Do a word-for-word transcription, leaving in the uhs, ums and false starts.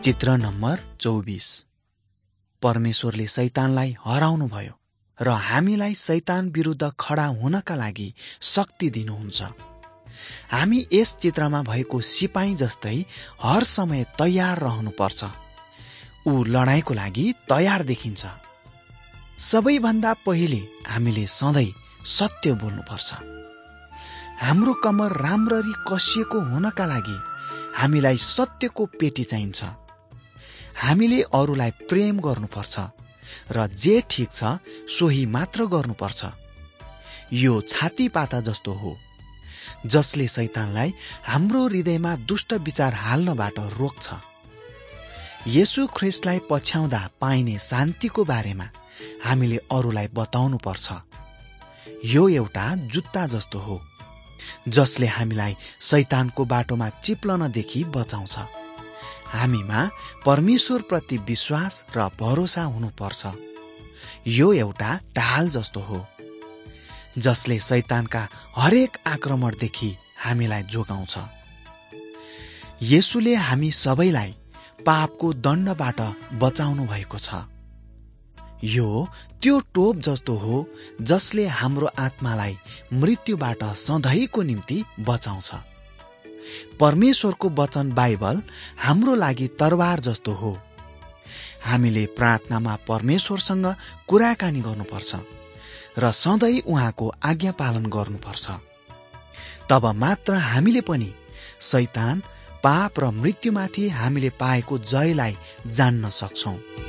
चित्र नम्बर चौबिस। परमेश्वरले शैतानलाई हराउनुभयो र हामीलाई शैतान विरुद्ध खडा हुनका लागि शक्ति दिनुहुन्छ। हामी यस चित्रमा भएको सिपाही जस्तै हर समय तयार रहनुपर्छ। ऊ लडाईँको लागि तयार देखिन्छ। सबैभन्दा पहिले हामीले सधैँ सत्य बोल्नुपर्छ। हाम्रो कमर राम्ररी कसिएको हुनका लागि हामीलाई सत्यको पेटी चाहिन्छ। हामीले अरूलाई प्रेम गर्नुपर्छ र जे ठिक छ सोही मात्र गर्नुपर्छ। यो छातीपाता जस्तो हो जसले शैतानलाई हाम्रो हृदयमा दुष्ट विचार हाल्नबाट रोक्छ। येशू ख्रीष्टलाई पछ्याउँदा पाइने शान्तिको बारेमा हामीले अरूलाई बताउनु पर्छ। यो एउटा जुत्ता जस्तो हो जसले हामीलाई शैतानको बाटोमा चिप्लनदेखि बचाउँछ। हामीमा परमेश्वरप्रति विश्वास र भरोसा हुनुपर्छ। यो एउटा ढाल जस्तो हो जसले शैतानका हरेक आक्रमणदेखि हामीलाई जोगाउँछ। येशूले हामी सबैलाई पापको दण्डबाट बचाउनु भएको छ। यो त्यो टोप जस्तो हो जसले हाम्रो आत्मालाई मृत्युबाट सधैँको निम्ति बचाउँछ। परमेश्वरको वचन बाइबल हाम्रो लागि तरवार जस्तो हो। हामीले प्रार्थनामा परमेश्वरसँग कुराकानी गर्नुपर्छ र सधैँ उहाँको आज्ञा पालन गर्नुपर्छ। तब मात्र हामीले पनि शैतान, पाप र मृत्युमाथि हामीले पाएको जयलाई जान्न सक्छौं।